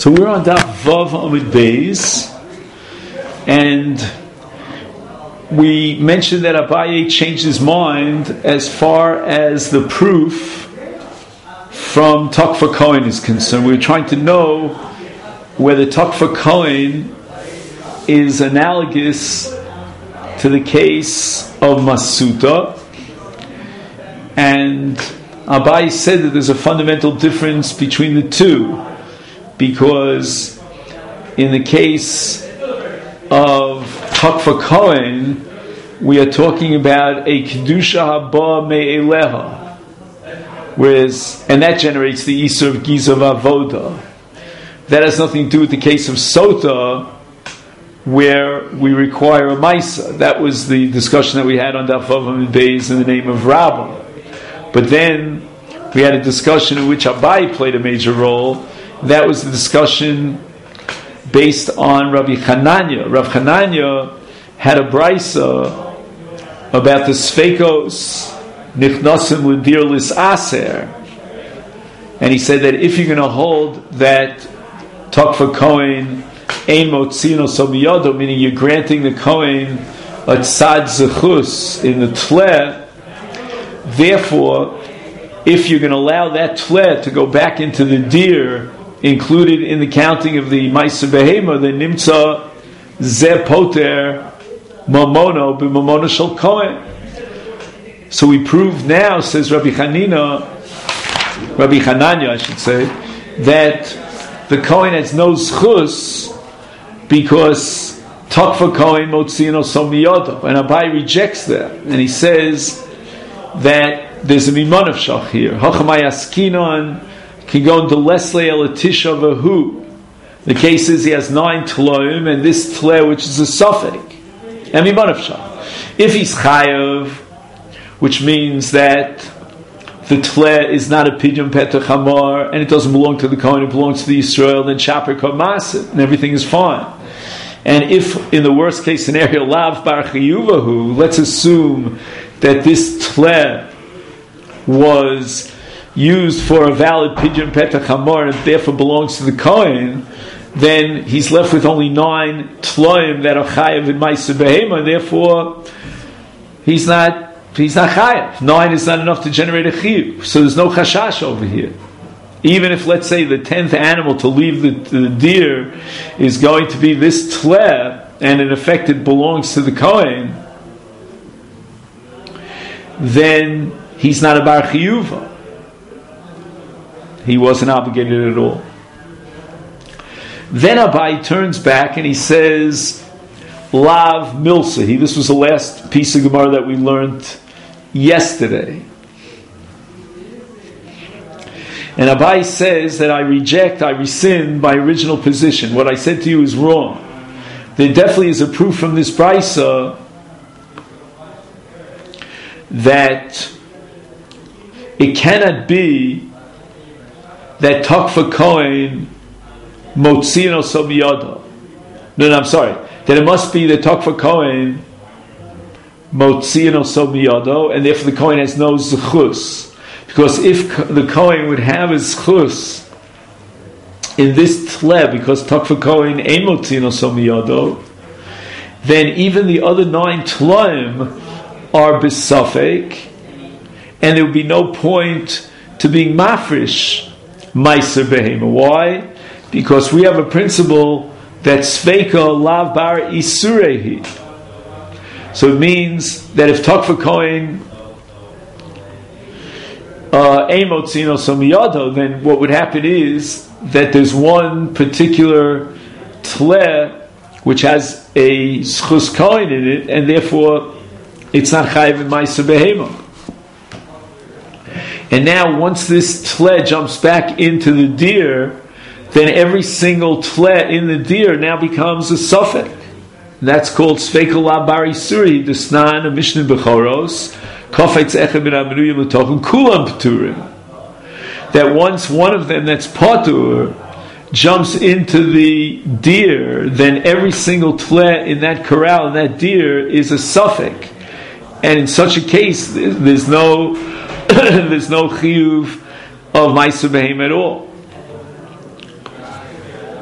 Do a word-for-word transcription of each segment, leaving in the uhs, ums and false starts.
So we're on Daf Vav Amud Beis, and we mentioned that Abaye changed his mind as far as the proof from Takfa Kohen is concerned. We were trying to know whether Takfa Kohen is analogous to the case of Masuta, and Abaye said that there's a fundamental difference between the two, because in the case of Takfa Kohen, we are talking about a Kedusha Haba Me'eleha, whereas, and that generates the Isur of Gizav Avoda. That has nothing to do with the case of Sota, where we require a Maisa. That was the discussion that we had on Daf Vav Amud Beis in the name of Rabbah. But then we had a discussion in which Abaye played a major role. That was the discussion based on Rabbi Chananya. Rav Chananya had a brisa about the Sfeikos Nichnasim L'dir Lis Aser, and he said that if you're going to hold that Takfa Kohen Ein Motzino Somiyado, meaning you're granting the Kohen a Tzad Zechus in the Tleh, therefore, if you're going to allow that Tleh to go back into the deer, included in the counting of the Maisa Behema, the Nimtza Ze Poter Mamono B'Mamono Shel Kohen. So we prove now, says Rabbi Chanina, Rabbi Chananya, I should say, that the Kohen has no zchus because Takfa Kohen Motzino Somiyodo, and Abaye rejects that, and he says that there's a Miman of Shach here. Hachamay Askinon can go into Leslie Elatisha Vahu. The case is he has nine tloim, and this tle, which is a suffix, and Miman of Shach. If he's chayav, which means that the tle is not a pidyon petach hamar, and it doesn't belong to the Kohen, it belongs to the Yisrael, then shaper kamasit, and everything is fine. And if, in the worst case scenario, lav bar chiyuvahu, let's assume that this tle was used for a valid pidyon petach hamar, and therefore belongs to the Kohen, then he's left with only nine tloim that are chayav in Maisa Behema, and therefore he's not He's not chayav. Nine is not enough to generate a chiyuv. So there's no chashash over here. Even if, let's say, the tenth animal to leave the, the deer is going to be this tleh, and in effect it belongs to the Kohen, then he's not a bar chiyuva. He wasn't obligated at all. Then Abaye turns back and he says, Lav Milsahi. This was the last piece of Gemara that we learned yesterday. And Abaye says that I reject, I rescind my original position. What I said to you is wrong. There definitely is a proof from this brisa that it cannot be that Takfa Kohen Motzino Sobiyado. No, no, I'm sorry. That it must be that Takfa Kohen Motzino Sobiyado, and therefore the Kohen has no zechus. Because if the Kohen would have his zechus in this tle, because Takfa Kohen Ein Motzino Sobiyado, then even the other nine tlaim are besafek, and there would be no point to being mafresh Meiser Behema. Why? Because we have a principle that Sveika Lav Bar Isurehi. So it means that if Takfa Kohen Ein Motzino Somiyado, then what would happen is that there's one particular tle which has a Schus Kohen in it, and therefore it's not Chayiv in Meiser Behema. And now once this tle jumps back into the deer, then every single tle in the deer now becomes a suffix. That's called Sveikol La Bari Suri, the Snan of Mishnah Bechoros, Kofetz Echem Ben Amenuyim L'Tochim, Kulam P'turim. That once one of them that's Patur jumps into the deer, then every single tle in that corral, in that deer, is a suffix. And in such a case, there's no there's no chiyuv of Ma'aser Behema at all.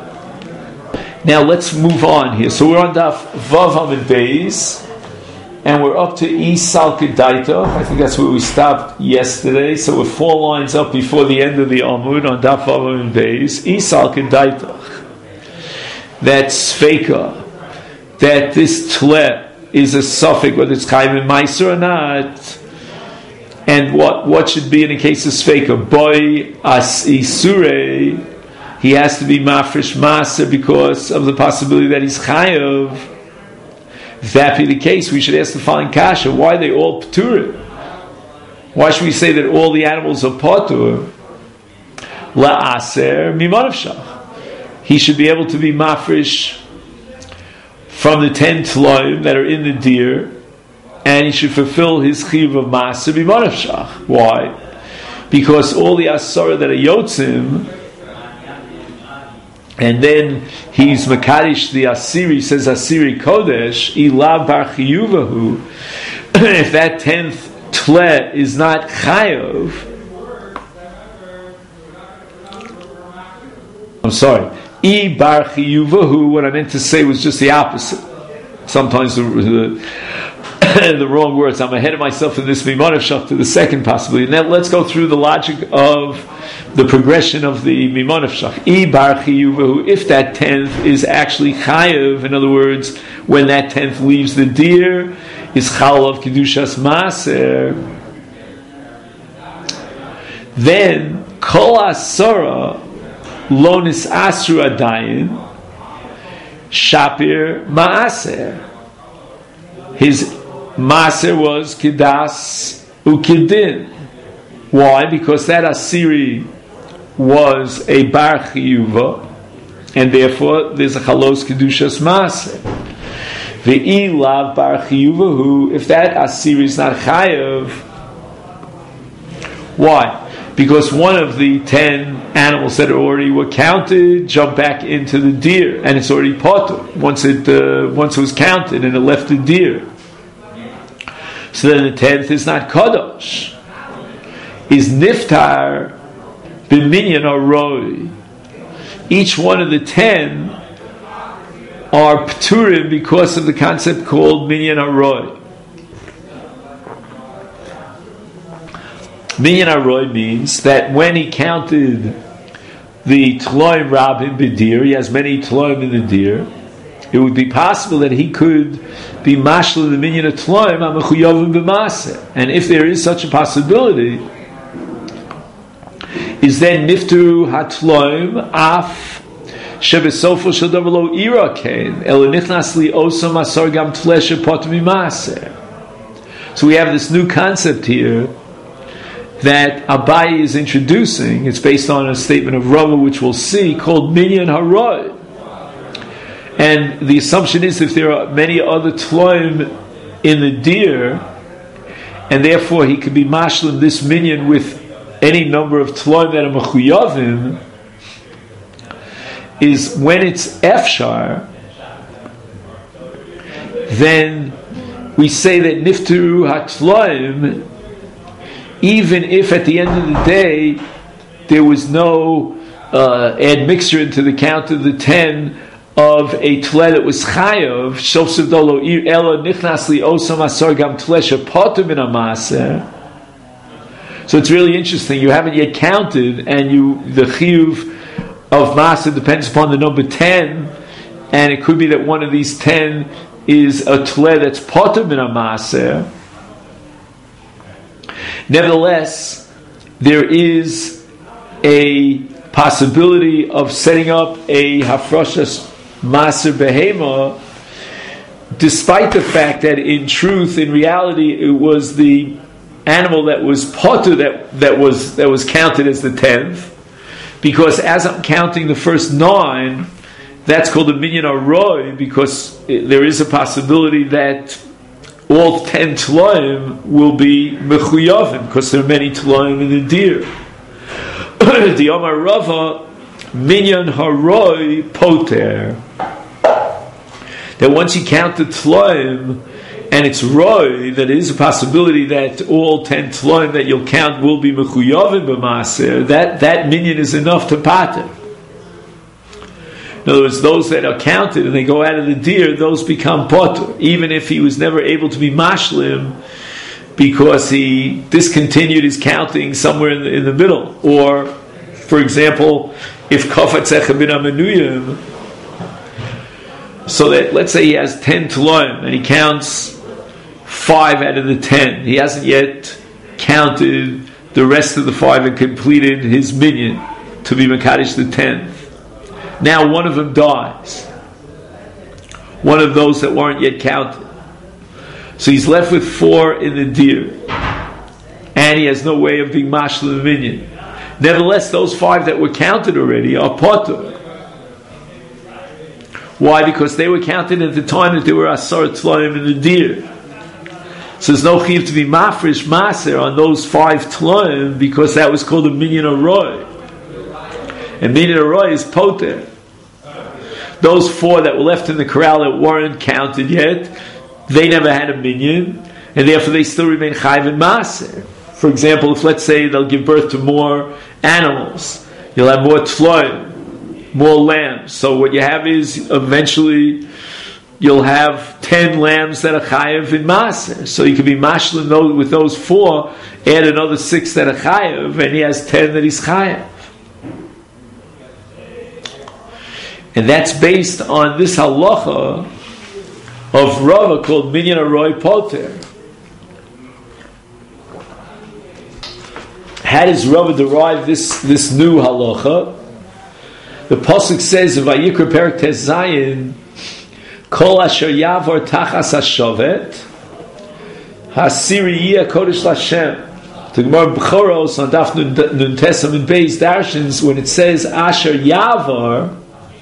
Now let's move on here. So we're on Daf Vav Amid Beis, and we're up to Isal Kedaitach. I think that's where we stopped yesterday. So we're four lines up before the end of the Amud on Daf Vav Amid Beis. Isal Kedaitach. That Sfeika, that this Tle is a suffix, whether it's Chaim and Meiser or not. And what, what should be in a case of Sfeika? Boy As Isurei. He has to be mafresh maser because of the possibility that he's chayav. If that be the case, we should ask the following kasha: why are they all p'turim? Why should we say that all the animals are patur? La'aser mimanavshach. He should be able to be mafresh from the ten tloim that are in the deer, and he should fulfill his chiv of maser mimanavshach. Why? Because all the asara that are yotzim. And then he's Makadish the Asiri, says Asiri Kodesh, Ila Bar Chiyuvahu. If that tenth Tle is not Chayav, I'm sorry, I Bar Chiyuvahu, what I meant to say was just the opposite. Sometimes the, the, the wrong words. I'm ahead of myself in this Miman of Shach to the second possibility. Now let's go through the logic of the progression of the Miman of Shach. I bar chiyuvahu, if that tenth is actually chayav, in other words, when that tenth leaves the deer, is chal of kedushas maser, then kol asara lonis asru adayin shapir maaser. His maser was kedas ukidin. Why? Because that asiri was a bar chiyuva, and therefore there's a chalos kedushas maser. Ve'i lav bar chiyuva, who if that asiri is not chayav, why? Because one of the ten animals that already were counted jumped back into the deer, and it's already potter once it uh, once it was counted and it left the deer. So then the tenth is not kadosh. Is niftar b'minyan aroi. Each one of the ten are p'turim because of the concept called minyan aroi. Minyan aroi means that when he counted the tloim rabim b'dir, he has many tloim in the deer, it would be possible that he could be mashal the minyan of tloim amechuyavim b'maseh. And if there is such a possibility, is then niftu hatloim af shebesofo shel davar lo ira kain elo nichnas li osam asar gam tleshe potem mimaser. So we have this new concept here that Abaye is introducing. It's based on a statement of Rava, which we'll see, called minyan haroi. And the assumption is if there are many other tloim in the deer, and therefore he could be mashlim this minyan with any number of tloim that are mechuyavim, is when it's efshar, then we say that nifteru hatloim, even if at the end of the day there was no uh, admixture into the count of the ten of a tle that was chayav, shofsev dolo ela nichnas li osam asar gam tlesha potem in a maser. So it's really interesting. You haven't yet counted, and you the chiyuv of maser depends upon the number ten, and it could be that one of these ten is a tle that's potem in a maser. Nevertheless, there is a possibility of setting up a hafrashas maser behema, despite the fact that in truth, in reality, it was the animal that was potter that, that was that was counted as the tenth, because as I'm counting the first nine, that's called a minyan aroi, because it, there is a possibility that all ten tloim will be mechuyavim, because there are many tloim in the deer. The Omar Rava minyan haroi poter, that once you count the tloim and it's roi, that it is a possibility that all ten tloim that you'll count will be mechuyavim b'maser, that, that minyan is enough to pater. In In other words, those that are counted and they go out of the deer, those become potter, even if he was never able to be mashlim because he discontinued his counting somewhere in the, in the middle. Or, for example, if kafatzecha bin amenuyim, so that let's say he has ten tloim and he counts five out of the ten, he hasn't yet counted the rest of the five and completed his minyan to be Makadish the tenth. Now one of them dies. One of those that weren't yet counted. So he's left with four in the deer. And he has no way of being mashal the minyan. Nevertheless, those five that were counted already are potter. Why? Because they were counted at the time that there were asar tloim in the deer. So there's no chiv to be mafresh maser on those five tloim because that was called a minyan aroi. And minyan aroi is poter. Those four that were left in the corral that weren't counted yet, they never had a minyan, and therefore they still remain chayv and maser. For example, if let's say they'll give birth to more animals, you'll have more tloim, more lambs. So what you have is eventually you'll have ten lambs that are chayav in maser. So you can be mashlim with those four, add another six that are chayav, and he has ten that he's chayav. And that's based on this halacha of Rava called minyan aroi poter. How does Rava derive this, this new halacha? The pasuk says in Vayikra Perek Tes Zayin, Kol asher yavor tachas hashovet, hasiri yeh kodesh Lashem. The Gemara B'choros on Daf Nun Tesam and Beis Darshins, when it says asher yavor,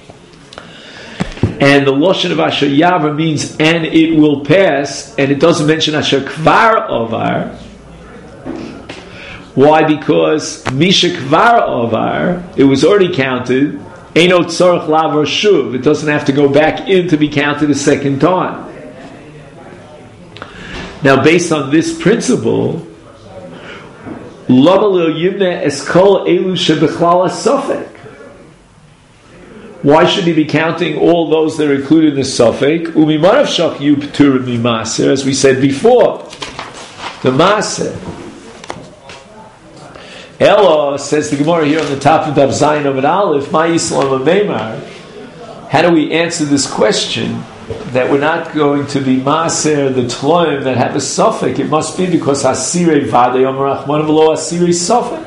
and the lashon of asher yavor means and it will pass, and it doesn't mention asher kvar ovar. Why? Because misha kvar ovar, it was already counted. Eino tzorach lavar shuv. It doesn't have to go back in to be counted a second time. Now, based on this principle, lama lo yimne eskol elu shebechlal asofek. Why should he be counting all those that are included in the suffix? Umimarav shach yu p'turim mimaser, as we said before. The maser. Ella, says the Gemara here on the top of Daf Zayin of an Aleph, Ma Yislam Meimar. How do we answer this question that we're not going to be maser the tloim that have a suffix? It must be because hasirei vadei omer Rachman v'lo hasirei suffix.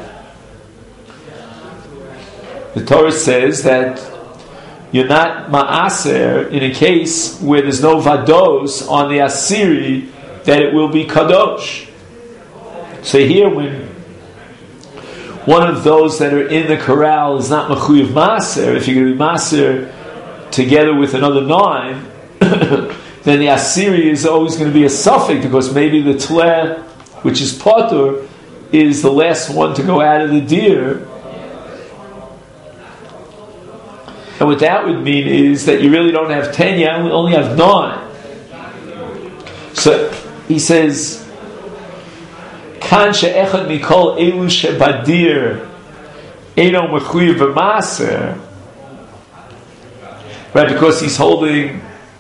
The Torah says that you're not ma'aser in a case where there's no vados on the asiri that it will be kadosh. So here, when one of those that are in the corral is not mechuyev maser, if you're going to be maser together with another nine, then the asiri is always going to be a suffix because maybe the tleh, which is potter, is the last one to go out of the deer. And what that would mean is that you really don't have ten, you only have nine. So he says, Kan she'echad mikol elu shebadir eino mechuyev b'maser. Right, because he's holding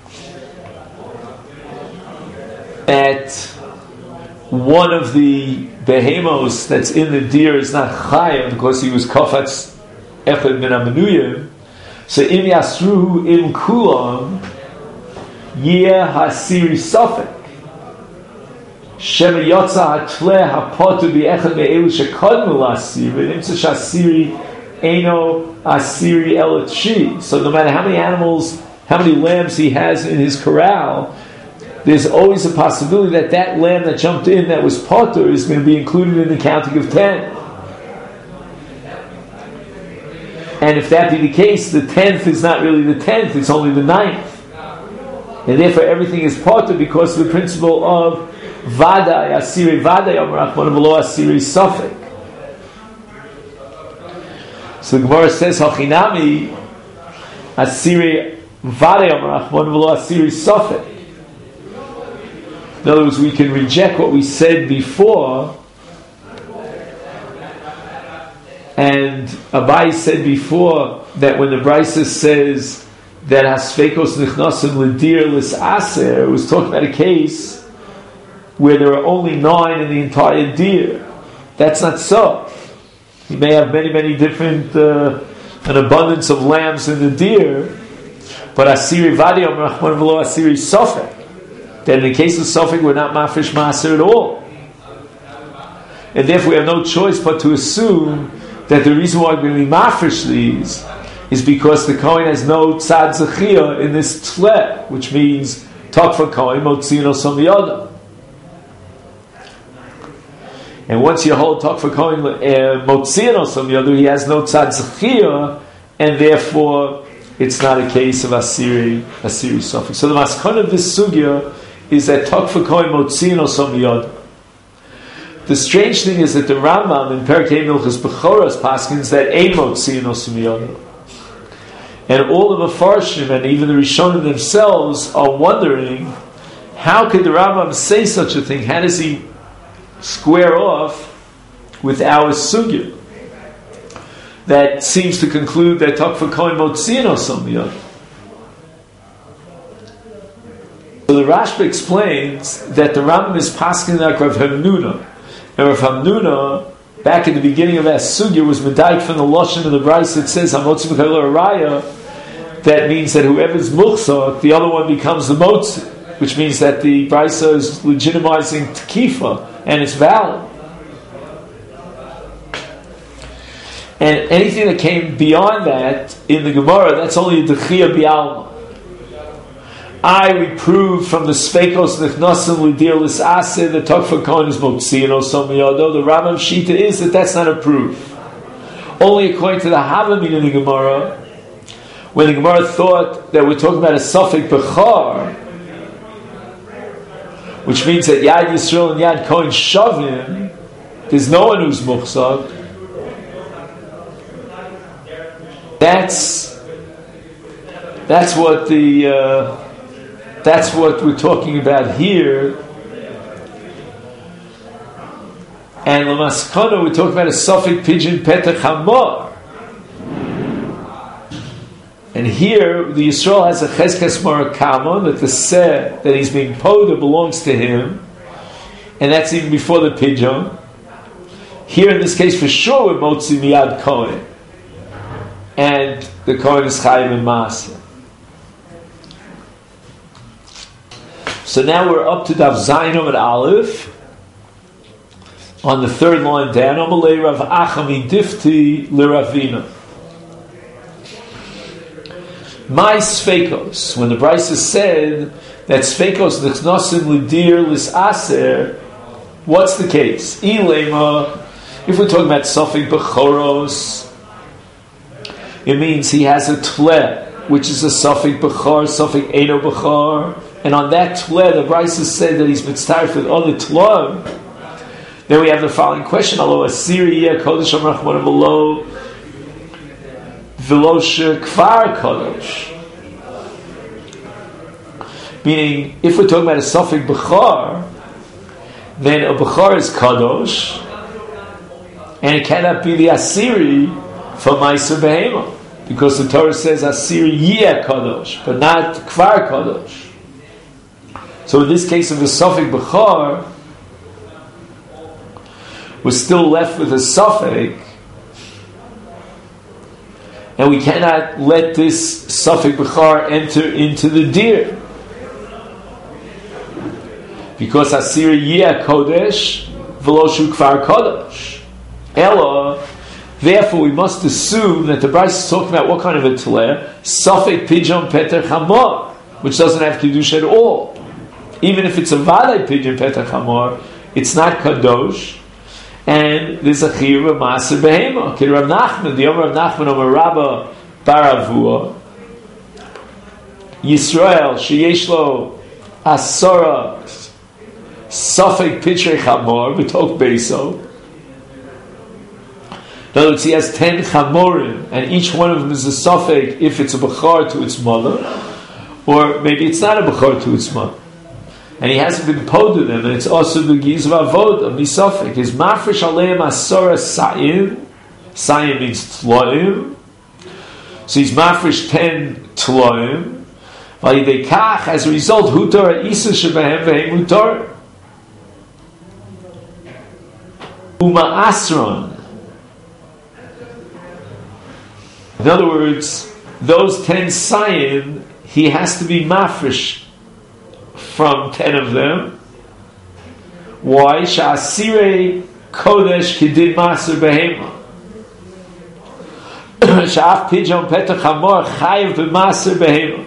at one of the behemos that's in the deer is not chayav because he was kafatz echad min amenuyim. So im yasru im kulam yeh hasiri sofek shem yotza hatleh hapotu bi'echad me'elu shekodmu l'asiri v'nimtza shasiri eino asiri elotchi. So no matter how many animals, how many lambs he has in his corral, there's always a possibility that that lamb that jumped in that was potter is going to be included in the counting of ten. And if that be the case, the tenth is not really the tenth, it's only the ninth. And therefore everything is potter because of the principle of Vadai, Asiri Vadai, Omer Rachman v'lo Asiri Sofek. So the Gemara says, Hachinami, Asiri Vadai, Omer Rachman v'lo Asiri Sofek. In other words, we can reject what we said before. And Abai said before that when the Brisa says that Hasfekos Nichnasim L'dir L'Aser was talking about a case where there are only nine in the entire deer. That's not so. You may have many, many different, uh, an abundance of lambs in the deer, but Asiri Vadiyom Rahman V'lo Asiri Sofek. Then in the case of Sofek, we're not Mafresh Maser at all. And therefore we have no choice but to assume that the reason why we're going to be Mafresh these is because the Kohen has no Tzad Zechiyah in this Tle, which means Takfa Kohen Motzino Somiyada. And once you hold Takfa Kohen Motzino Somiyada, he has no Tzad Zechiyah, and therefore it's not a case of Asiri Asiri Sofek. So the maskon of this sugya is that Takfa Kohen Motzino Somiyada. The strange thing is that the Rambam in Perkei Milchus Bechoros paskins that Ein Motzino Somiyada. And all the Mefarshim and even the Rishonim themselves are wondering, how could the Rambam say such a thing? How does he square off with our sugya that seems to conclude that Takfa Kohen Motzino Somiyad? So the Rashba explains that the Rambam is paskin like Rav Hamnuna, and Rav Hamnuna, back in the beginning of that sugya, was medayik from the lashon of the brayso that says Hamotzi B'Chayil Araya. That means that whoever's muchzak, the other one becomes the motzi, which means that the brayso is legitimizing tekifa, and it's valid. And anything that came beyond that in the Gemara, that's only a dechiyah bi'alma. I reprove from the Sfeikos Nichnasim L'dir L'Aseh the Takfa Kohen is Motzino Somiyado. The Rambam Shita is that that's not a proof. Only according to the Havamin in the Gemara, when the Gemara thought that we're talking about a Safek Bechar, which means that Yad Yisrael and Yad Kohen Shavim, there's no one who's Muchzak. That's that's what the uh, that's what we're talking about here. And Lamaskana, we're talking about a Safek Pigeon Petach Hamor. And here, the Yisrael has a Cheskes Marakama, that the Seh that he's being poda belongs to him, and that's even before the pigeon. Here, in this case, for sure, we're Motzi Miyad Kohen, and the Kohen is Chayim and Maaseh. So now we're up to Daf Zayin at Aleph, on the third line down. Amalei Rav Achami Difti L'Ravina. My Sfeikos, when the Brisa said that Sfeikos Nichnasim L'dir L'Aser, what's the case? Ilema, if we're talking about Safek Bechoros, it means he has a Tle, which is a Safek Bechar, Safek Eino Bechar, and on that Tle, the Brisa said that he's mitzaref with other Tlaim. Then we have the following question: Alo Asiri Yeh Kodesh Amrachman V'lo V'lo Kfar Kodesh. Meaning, if we're talking about a Safek Bechar, then a Bechar is Kadosh, and it cannot be the Asiri for Ma'aser Behema, because the Torah says Asiri Yeh Kadosh, but not Kfar Kadosh. So in this case of the Safek Bechar, we're still left with a Safek, and we cannot let this Safek Bechar enter into the deer, because Asiri Yeh Kodesh V'lo Shu Kfar Kodesh. Ella, therefore we must assume that the Brisa is talking about what kind of a Tleh? Safek Pigeon Petach Hamor, which doesn't have Kiddush at all. Even if it's a Vadai Pigeon Petach Hamor, it's not Kadosh, and there's a Chiyuv of Ma'aser Behema. Kid Rav Nachman, the Omer Rav Nachman, Omer Rabba Baravua, Yisrael, Sheyesh Lo Asora Safek Pitrei Chamor, B'tok Beiso. In other words, he has ten Chamorim, and each one of them is a Safek if it's a Bechar to its mother, or maybe it's not a Bechar to its mother. And he hasn't been poda them, and it's also the Giz of Avoda, Misafek. His Mafresh Aleim Asora Sa'im, Sa'im means Tloim, so he's Mafresh ten Tloim, Vayidekach, as a result, Hutar Isa Shebehem Vehem Hutar. Uma Asron. In other words, those ten sayin, he has to be mafresh from ten of them. Why? Sha'asirei kodesh kidin maser behema. Sha'af pidyon petach hamor chayiv b'maser behema.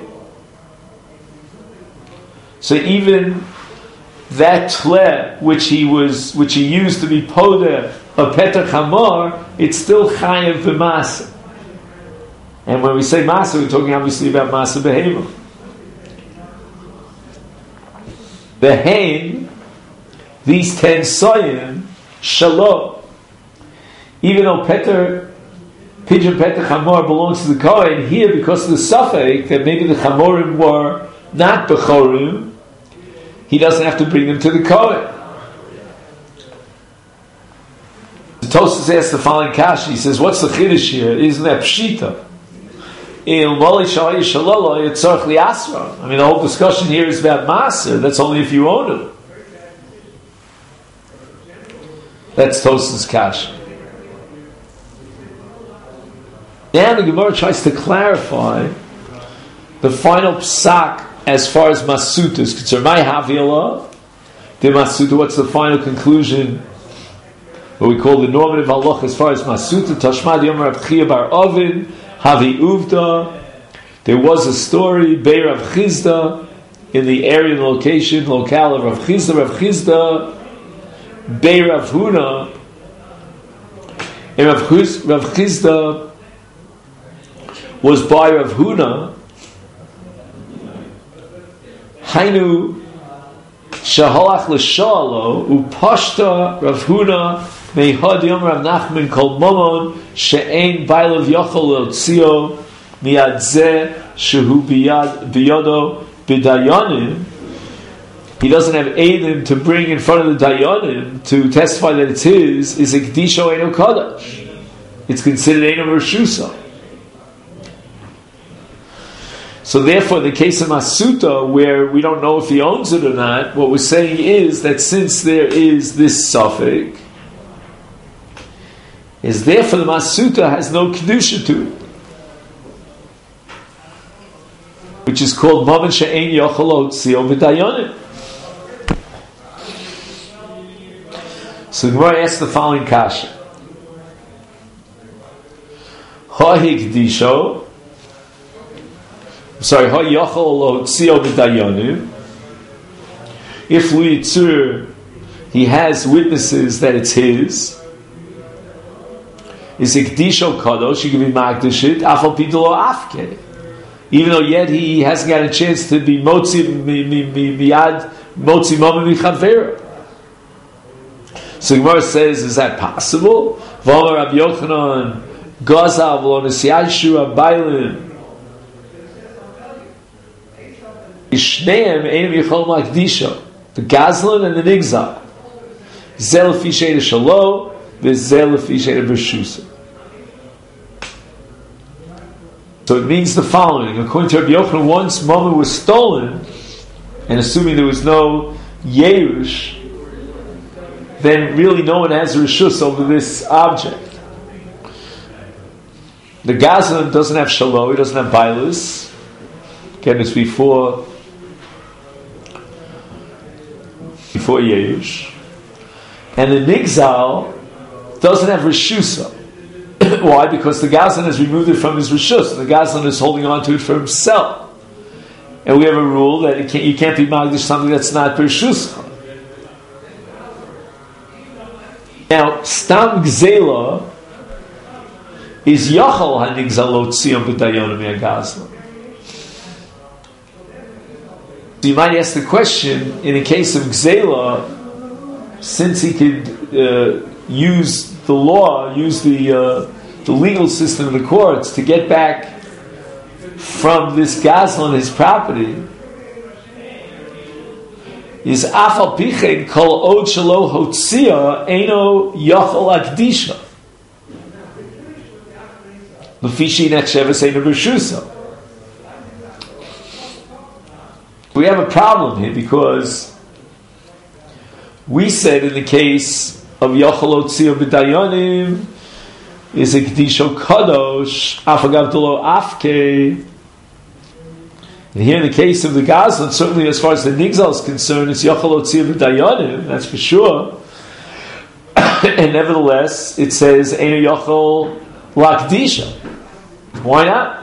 So even that tle which he was, which he used to be poder of petach hamor, it's still chayiv b'maser. And when we say maser, we're talking obviously about maser behema. The hain, these ten soyim, shalom. Even though Peter, Pidyon Petach Hamor belongs to the Kohen, here because of the suffix that maybe the Chamorim were not Bechorim, he doesn't have to bring them to the Kohen. The Tosfos asks the following kasha. He says, "What's the chiddush here? Isn't that pshita? I mean, the whole discussion here is about maser. That's only if you own it." That's Tosfos' kasha. Now the Gemara tries to clarify the final psak as far as masuta is concerned. My havila, the masuta. What's the final conclusion? What we call the normative halach as far as masuta. Tashmad Yomer Rav Chia bar Ovid Havi Uvda. There was a story Beir Rav Chizda in the area and location locale of Rav Chizda. Rav Chizda Beir Rav Huna. And Rav Chizda was by Rav Huna. Hainu shaholach l'shalo upashta Rav Huna meihad yom Rav Nachman kol momon she'ein bailav yochol l'otzio miyad zeh shehu biyad biyado b'dayanim. He doesn't have eidim to bring in front of the dayanim to testify that it's his. Is a kedisho eino kodesh. It's considered eino reshusa. So therefore, in the case of Masuta, where we don't know if he owns it or not, what we're saying is that since there is this suffix, is therefore the Masuta has no kedusha to it, which is called Maman She'ein Yochel L'Otzio B'Dayanim. So the Gemara asks the following kasha: Ha'hi kedisho. Sorry, ha yachol lotzio b'dayanim. If Luyitzur, he has witnesses that it's his, is a kedisho kadosh, he can be magdashit, afal pidolo afke. Even though yet he hasn't got a chance to be motzi miyad motzi mama michavera. So Gemara says, is that possible? V'amar Rabbi Yochanan gazav lo nesiyashu abaylim. Ishneim einem yichol makdisha, the Gazlan and the Nigzal. Zel lefi she'eda shalo, v'zel lefi she'eda b'shusa. So it means the following: according to Rabbi Yochanan, once Mama was stolen, and assuming there was no Yerush, then really no one has a reshus over this object. The Gazlan doesn't have shalo, he doesn't have bailus. Again, it's before. Before Yerush, and the Nigzal doesn't have Rishusa. Why? Because the Gazlan has removed it from his Rishus, and the Gazlan is holding on to it for himself. And we have a rule that it can't, you can't be Magdish something that's not Rishus. Now, Stam Gzela is Yachal HaNigzal Lotziyam B'Dayonim Gazlan. So you might ask the question, in the case of Gzela, since he could uh, use the law, use the uh, the legal system of the courts to get back from this Gazlan his property, is afal pichen kol od shelo hotzia eno yachol akdisha lefishi nechsheves eno b'shusa. we have a problem here because we said in the case of Yochel Otzio B'Dayanim is a Kedisho Kadosh Afagav Dolo Afke. And here in the case of the Gazlan, certainly as far as the Nigzal is concerned, it's Yochel Otzio B'Dayanim, that's for sure. And nevertheless, it says Eino Yochel Lakdisha. Why not?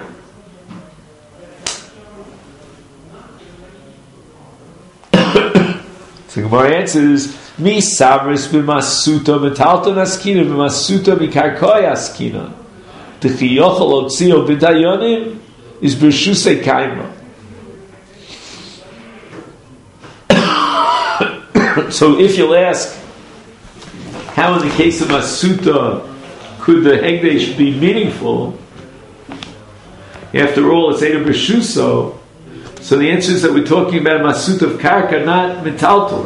So the Gemara answers, Mi savris b'masuta metalta naskina b'masuta b'karkoy askina. T'chi yochel otzio b'dayonim is b'rshusei kaima. So if you'll ask, how in the case of masuta could the hegdesh be meaningful? After all, it's Eino b'rshuso. So the answer is that we're talking about masut of karka, not metaltal.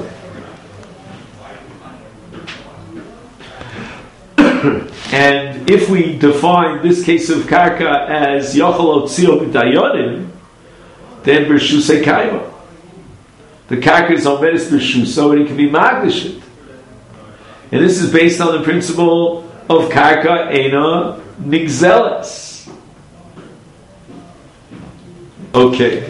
And if we define this case of karka as yochel otzio b'dayonim, then b'rshusei kaima. The karka is omedes b'rshus, so it can be magdashit. And this is based on the principle of karka eina nigzeles. Okay.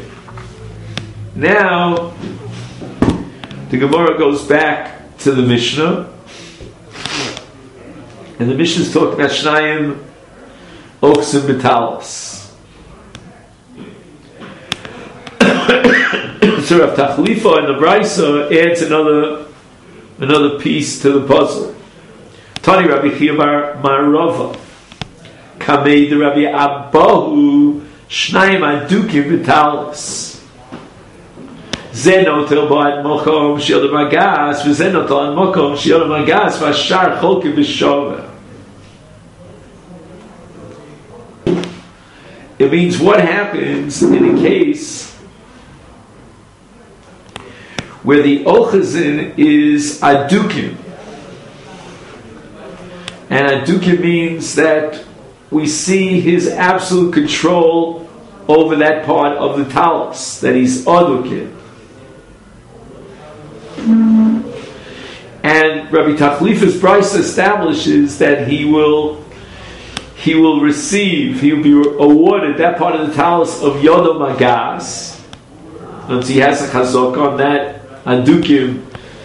Now, the Gemara goes back to the Mishnah, and the Mishnah is talking about Shnayim Ochsim B'Talis. So Rav Tachlifa and the Brisa adds another another piece to the puzzle. Tani Rabbi Chia Bar Marava Kamei the Rabbi Abbahu Shnayim Adukim B'Talis. Zenotel ba'ad mokom shi'ol magas, v'zenotel ad mokom shi'ol magas, v'ashar cholke b'shover. It means what happens in a case where the ochazin is adukim. And adukim means that we see his absolute control over that part of the talis, that he's adukim. And Rabbi Tachlifa's price establishes that he will he will receive, he will be awarded that part of the talis of Yodo Magas. Once he has a chazok on that adukim,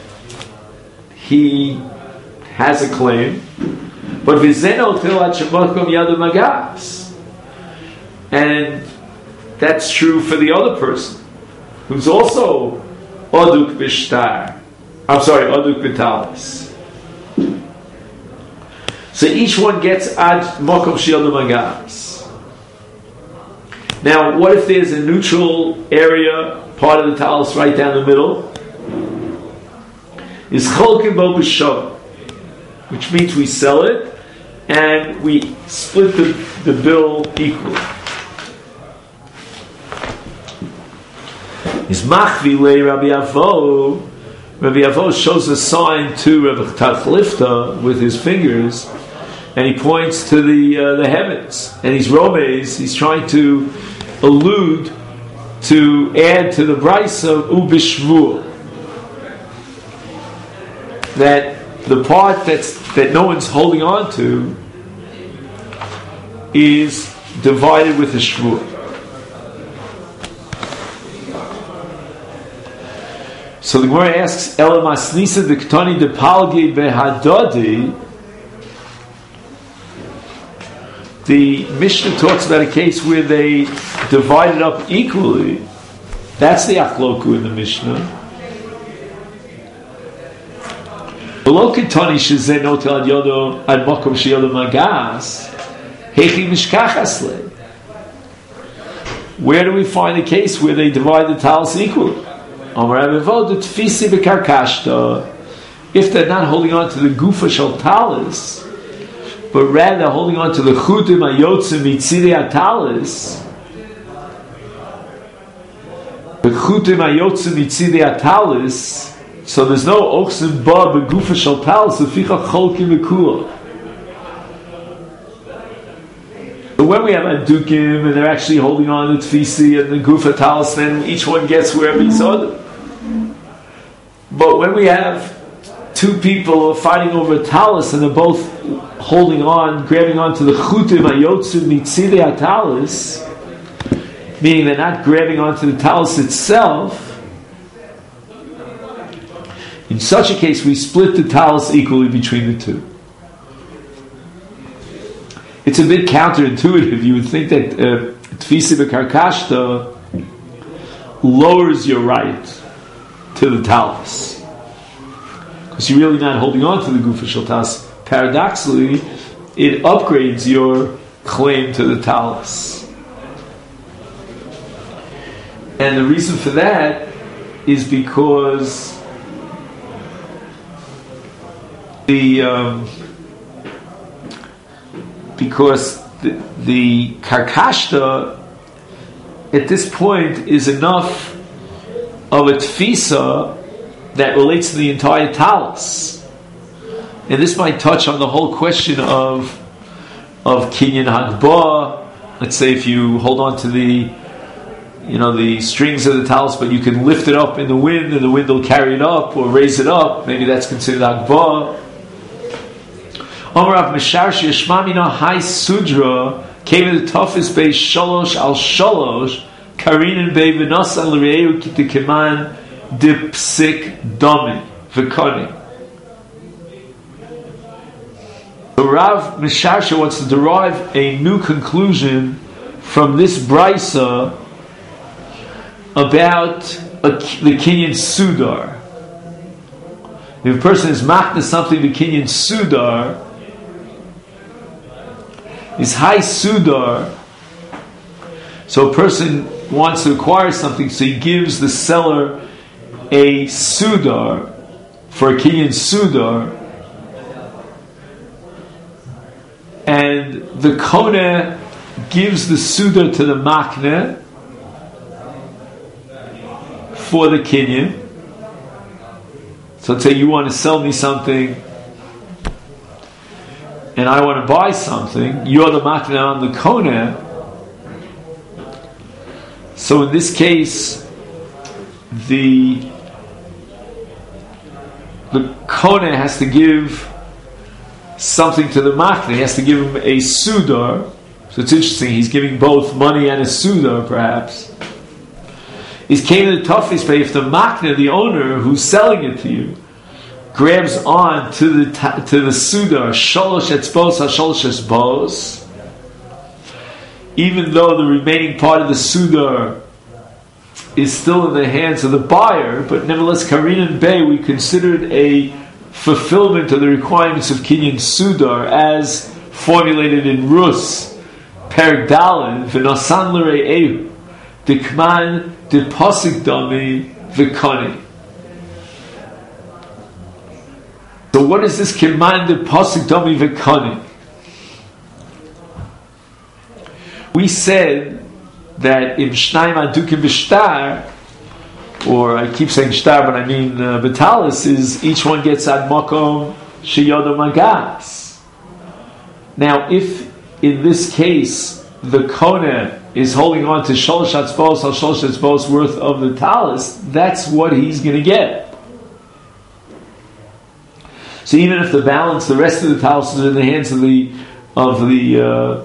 he has a claim. But v'zeno tilat shemakom Yodo Magas, and that's true for the other person who's also Oduk Bishtar. I'm sorry, Oduk Bitalis. So each one gets Ad Mokom Shiel Magas. Now, what if there's a neutral area, part of the talis right down the middle? Is Cholkin Bo B'Shav, which means we sell it and we split the, the bill equally. Is Machvi Le Rabbi Avo. Rabbi Avo shows a sign to Rabbi Tachlifta with his fingers, and he points to the uh, the heavens, and he's romes. He's trying to allude to add to the Bryce of Ubishvur, that the part that's that no one's holding on to is divided with a shvur. So the Gemara asks, Ela masnisa de ktani de palgi behadodi. The Mishnah talks about a case where they divided up equally. That's the achloku in the Mishnah. Below ktani shezeh notel ad yodo ad mokom sheyodo magas hechi mishkachas le. Where do we find a case where they divide the talis equally? If they're not holding on to the gufa shel talis, but rather holding on to the chutim ayotzim mitzidei atalis, the chutim ayotzim mitzidei atalis, so there's no ochsim ba begufa shel talis, leficha cholkim v'kula. The when we have adukim and they're actually holding on to tfisi and the gufa talis, then each one gets wherever he saw them. But when we have two people fighting over a talis and they're both holding on, grabbing onto the chutim ayotsu mitzidei talis, meaning they're not grabbing onto the talis itself, in such a case we split the talis equally between the two. It's a bit counterintuitive. You would think that uh, tfisi b'karkashta lowers your right to the talis, because you're really not holding on to the gufa shel talis. Paradoxically, it upgrades your claim to the talis. And the reason for that is because the um, because the, the karkashta at this point is enough of a tfisa that relates to the entire talis. And this might touch on the whole question of of kinyan hagbah. Let's say if you hold on to the you know the strings of the talis, but you can lift it up in the wind, and the wind will carry it up or raise it up. Maybe that's considered hagbah. Omar Rav Misharshi Yeshmamina Hai Sudra came in the toughest base Shalosh al Shalosh Karinin Bei V'Nasan L'Re'eu Kitikeman Dipsik Domi V'Koni. So Rav Misharshi wants to derive a new conclusion from this brisa about a, the Kinyan Sudar. If a person is machna something, the Kinyan Sudar is high Sudar. So a person wants to acquire something, so he gives the seller a Sudar for a Kinyan Sudar, and the Kona gives the Sudar to the machna for the Kinyan. So let's say you want to sell me something and I want to buy something, you're the makna on the kona. So in this case, the the kona has to give something to the makna. He has to give him a sudar. So it's interesting, he's giving both money and a sudar, perhaps. He's came to the toughest pay if the makna, the owner who's selling it to you, grabs on to the ta- to the sudar sholosh etzbos hasholosh etzbos, even though the remaining part of the sudar is still in the hands of the buyer, but nevertheless Karin and Bay we considered a fulfillment of the requirements of Kinyan Sudar as formulated in Rus Perek Daled v'nasan l're'ehu dikman deposik dami v'koni. So what is this kiman deposik dami v'koni? We said that in Shnayim Adukim B'Shtar, or I keep saying Shtar, but I mean uh, Betalis, is each one gets ad makom sheyodo magas. Now, if in this case the Kona is holding on to Sholosh Atzbos al Sholosh Atzbos worth of the talis, that's what he's going to get. So even if the balance, the rest of the talis is in the hands of the of the uh,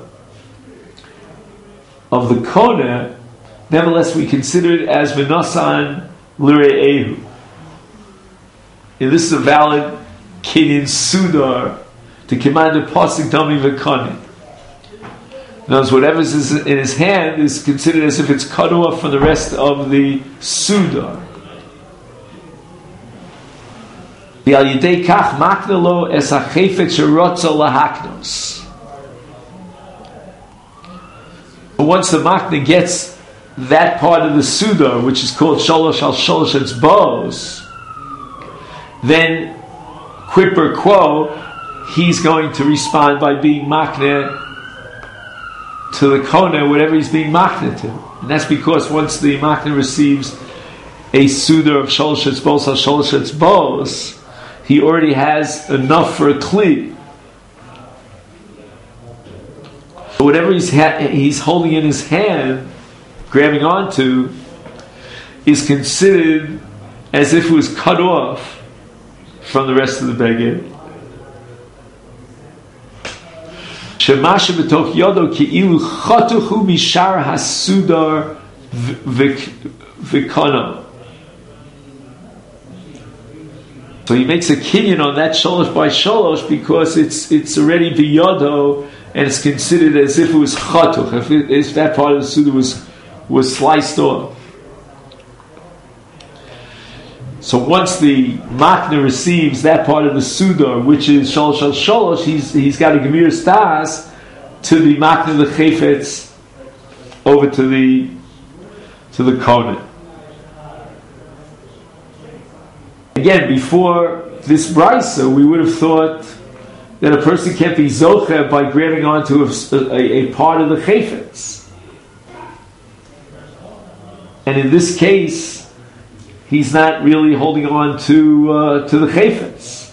of the Kona, nevertheless we consider it as V'nasan L'Re'ehu. And this is a valid Kinyan Sudar to command a Pasik Dami V'Kani. In other words, whatever is in his hand is considered as if it's cut off from the rest of the Sudar. The Al Yidei Kach Makna Lo Es HaChefet Sherotza Lahaknos. But once the Makna gets that part of the Sudar, which is called Sholosh Al Sholosh Etzbos, then quid pro quo, he's going to respond by being Makna to the Kona, whatever he's being Makna to. And that's because once the Makna receives a Sudar of Sholosh Etzbos Al Sholosh Etzbos, he already has enough for a Kli. Whatever he's ha- he's holding in his hand, grabbing onto, is considered as if it was cut off from the rest of the beged. Shemasha b'toch yodo ki'ilu chatuchu mishar hasudar v'kana. So he makes a kinyan on that sholosh by sholosh because it's it's already biyodo and it's considered as if it was chatuch, if, it, if that part of the sudar was was sliced off. So once the makna receives that part of the sudar, which is sholosh al sholosh, he's he's got a gemir stas to the makna the chayfetz over to the to the kohen. Again, before this brisa, we would have thought that a person can't be zocher by grabbing onto a, a, a part of the chayfetz, and in this case, he's not really holding on to uh, to the chayfetz.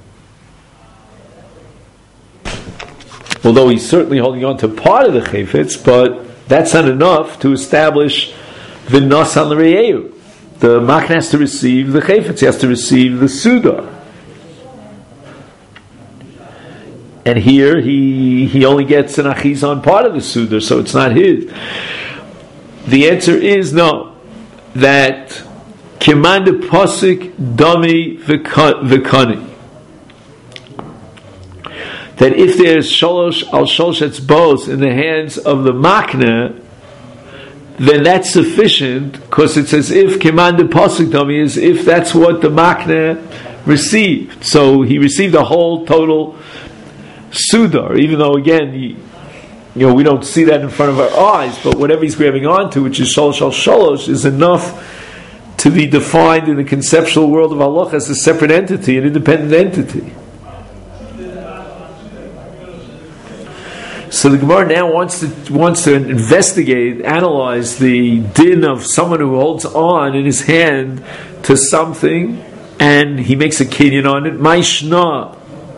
Although he's certainly holding on to part of the chayfetz, but that's not enough to establish the nos al re'eu. The makna has to receive the chayfetz, he has to receive the sudar. And here he he only gets an achiz on part of the sudar, so it's not his. The answer is no, that Kimanda posik dami v'kani. That if there's sholosh al sholosh etzbos in the hands of the makna, then that's sufficient, because it's as if kimanda posik dami is if that's what the makna received. So he received a whole total sudar, even though again, he, you know, we don't see that in front of our eyes, but whatever he's grabbing onto, which is sholosh al sholosh, is enough to be defined in the conceptual world of Allah as a separate entity, an independent entity. So the Gemara now wants to wants to investigate, analyze the din of someone who holds on in his hand to something, and he makes a kinyan on it. Maishna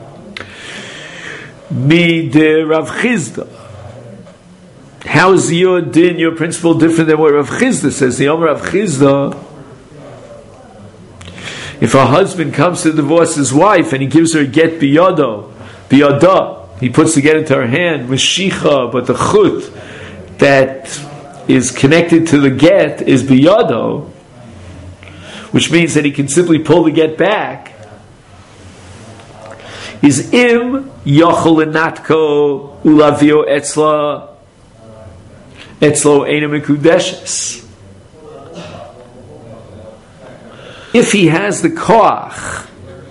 mi de Rav Chizda. How is your din, your principle, different than what Rav Chizda says? The Omer Rav Chizda, if a husband comes to divorce his wife and he gives her a get biyado, biyada, he puts the get into her hand, meshicha, but the chut that is connected to the get is biyado, which means that he can simply pull the get back, is im yochel enatko ulavio etzla etzlo eina mekudeshes. If he has the koach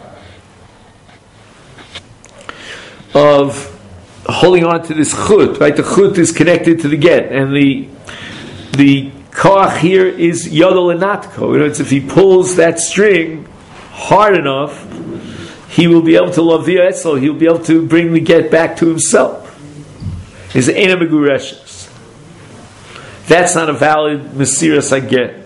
of holding on to this chut, right? The chut is connected to the get, and the the koach here is yodel enatko. In other words, if he pulls that string hard enough, he will be able to love the etzlo. He'll be able to bring the get back to himself. Is eina megureshes. That's not a valid mesiras I get.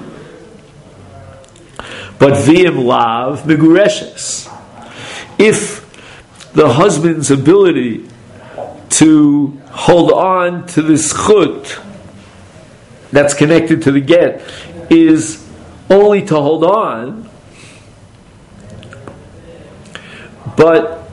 But v'im lav megureshes. If the husband's ability to hold on to this chut that's connected to the get is only to hold on, but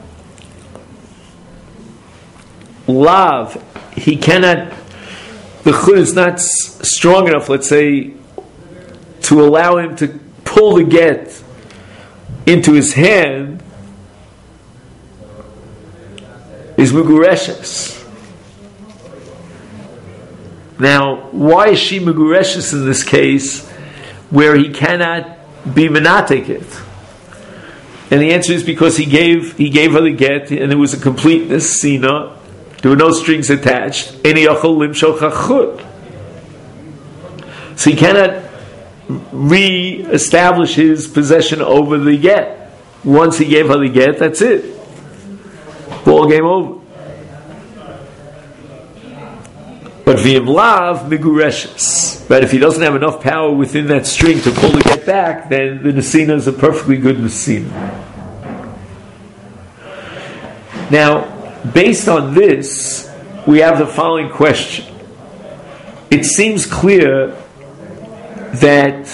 lav, he cannot, the chut is not s- strong enough, let's say, to allow him to pull the get into his hand, is megureshes. Now, why is she megureshes in this case, where he cannot be menatek it? And the answer is because he gave he gave her the get, and it was a complete nesina. There were no strings attached. So he cannot re-establish his possession over the get. Once he gave her the get, that's it. Ball game over. But v'im lav megureshes. But if he doesn't have enough power within that string to pull the get back, then the nesina is a perfectly good nesina. Now, based on this, we have the following question. It seems clear that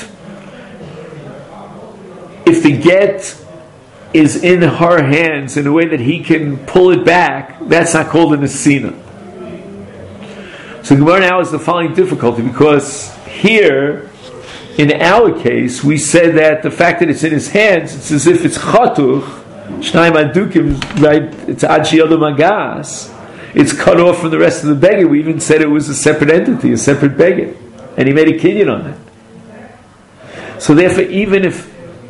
if the get is in her hands in a way that he can pull it back, that's not called a nesina. So Gemara now has the following difficulty, because here, in our case, we said that the fact that it's in his hands, it's as if it's chatuch, shnayim adukim, right? It's ad sheyada magas. It's cut off from the rest of the beged. We even said it was a separate entity, a separate beged, and he made a kinyan on it. So therefore, even if,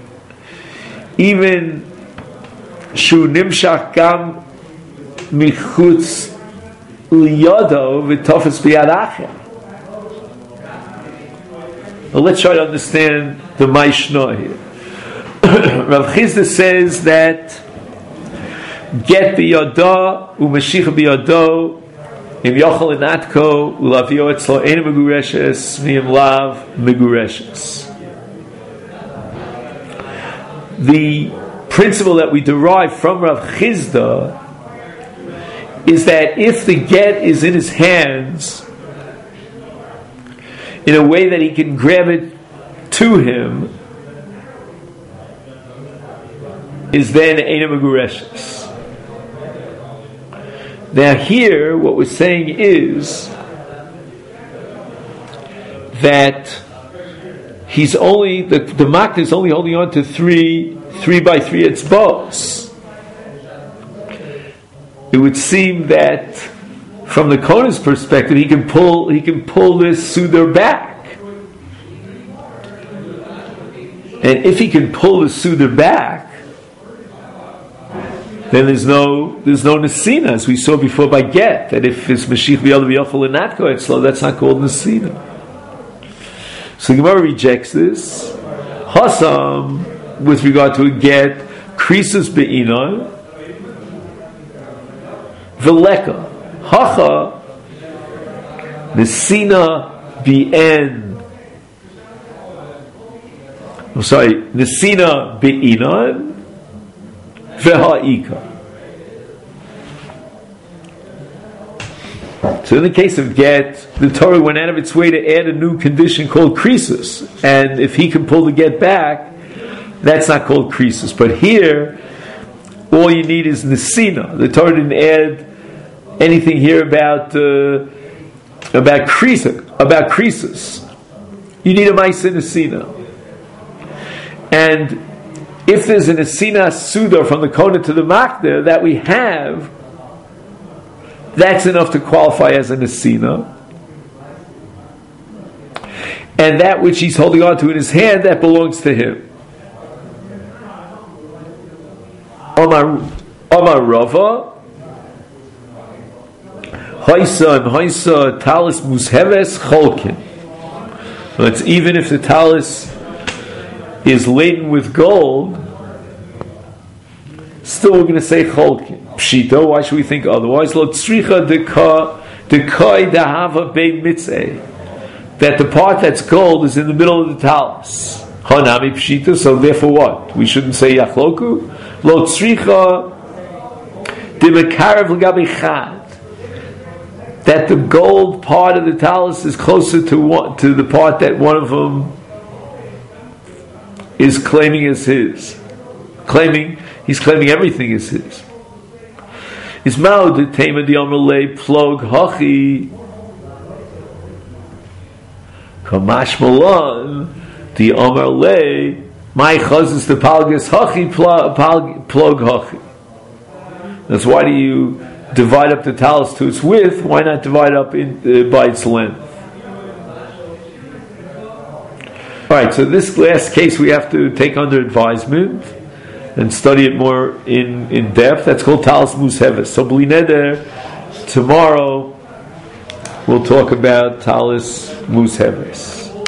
even shu nimshach gam michutz liyado v'tofes biyad acher. Well, let's try to understand the Maishna here. Rav Chisda says that get biyado u'mashicha biyado im yochel inatko u'lavio etzlo ein megureshes v'im lav megureshes. The principle that we derive from Rav Chisda is that if the get is in his hands in a way that he can grab it to him, is then Eina Megureshes. Now here, what we're saying is that he's only, the, the Makna is only holding on to three, three by three etzbos. It would seem that from the Kohen's perspective, he can pull, he can pull this Sudar back. And if he can pull the Sudar back, then there's no there's no Nesina, as we saw before by get, that if it's Mashiach B'yad B'yochel and Natko Etzlo, that's not called Nesina. So Gemara rejects this. Hasam, with regard to a get, Krisus Be'inon, Veleka, Hacha, Nesina B'en, I'm sorry, Nesina Be'inon, V'ha'ika. So in the case of get, the Torah went out of its way to add a new condition called krisus, and if he can pull the get back, that's not called krisus. But here, all you need is nesina. The Torah didn't add anything here about uh, about krisus. About krisus, you need a ma'aseh nesina, and if there's an nesina suda from the Kohen to the Makna that we have, that's enough to qualify as a nesina. And that which he's holding on to in his hand, that belongs to him. Omar, Omar Rava, Haisa and Haisa talis musheves cholkin. So it's even if the talis is laden with gold, still we're going to say cholkin. Pshito, why should we think otherwise? Lo tzricha deka dekai dahava bein mitzeh, that the part that's gold is in the middle of the talus. Hanami pshita, so therefore what? We shouldn't say yachloku. Lo tzricha demekarav l'gabi chad, that the gold part of the talus is closer to one, to the part that one of them is claiming as his. Claiming, he's claiming everything is his. Is mao de tema di amalei plog hachi kamash malan di amalei my chazis the palgas hachi plog hachi. That's why do you divide up the talus to its width? Why not divide up in, uh, by its length? All right, so this last case we have to take under advisement and study it more in, in depth. That's called Talis Musheves. So Bli Neder, tomorrow we'll talk about Talis Musheves.